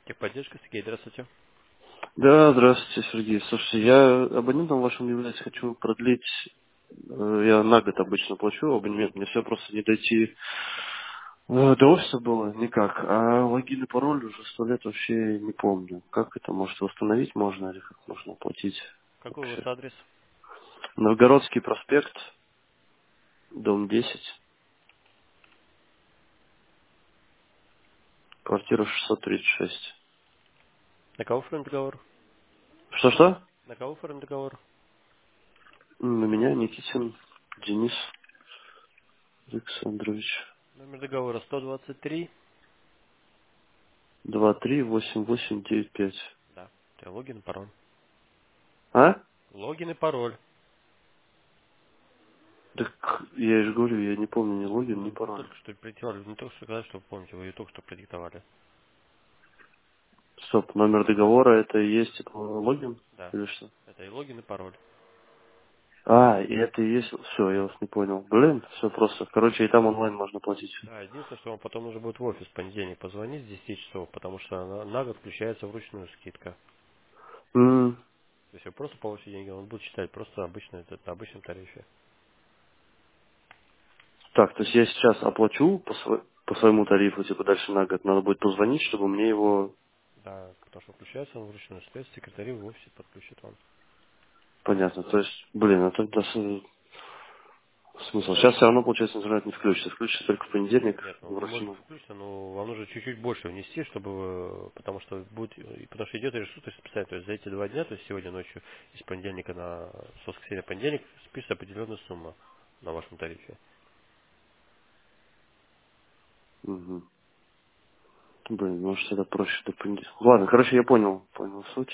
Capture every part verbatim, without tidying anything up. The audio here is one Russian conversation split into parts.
Техподдержка, Сергей, здравствуйте. Да, здравствуйте, Сергей. Слушайте, я абонентом вашим являюсь, хочу продлить, э, я на год обычно плачу абонемент, мне все просто не дойти э, до офиса было никак, а логин и пароль уже сто лет вообще не помню. Как это, может, восстановить можно или как можно оплатить Какой у вас вообще? адрес? Новгородский проспект, дом десять, квартира шестьсот тридцать шесть. На кого оформлен договор? Что-что? На кого оформлен договор? М, На меня Никитин Денис Александрович. Номер договора сто двадцать три. Два три восемь восемь девять пять. Да. Это логин и пароль. А? Логин и пароль. Так я же говорю, я не помню ни логин, ни Ну, вы пароль. только что продиктовали. Не только что сказали, что вы помните, вы ее только что продиктовали. Стоп, номер договора это и есть типа, логин? Да. Или что? Это и логин, и пароль. А, и это и есть... Все, я вас не понял. Блин, все просто. Короче, и там онлайн можно платить. Да, единственное, что вам потом нужно будет в офис в понедельник позвонить с десяти часов, потому что на, на год включается вручную скидка. М, То есть вы просто получите деньги, он будет считать просто обычно, это на обычном тарифе. Так, то есть я сейчас оплачу по, сво- по своему тарифу, типа дальше на год. Надо будет позвонить, чтобы мне его... Да, потому что включается он вручную, соответственно, секретари в офисе подключат вам. Понятно. То есть, блин, это да, с- смысл. Сейчас все равно, получается, интернет не включится. Включится только в понедельник Нет, он не может вручную. включиться, но вам нужно чуть-чуть больше внести, чтобы, вы- потому что будет, потому что идет ресурс специально, то есть за эти два дня, то есть сегодня ночью, из понедельника на, с воскресенья на понедельник, спишется определенная сумма на вашем тарифе. Угу. Блин, может это проще до понедельника. Ладно, короче, я понял. Понял суть.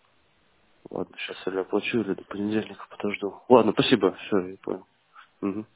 Ладно, сейчас я оплачу или до понедельника подожду. Ладно, спасибо. Все, я понял. Мгм.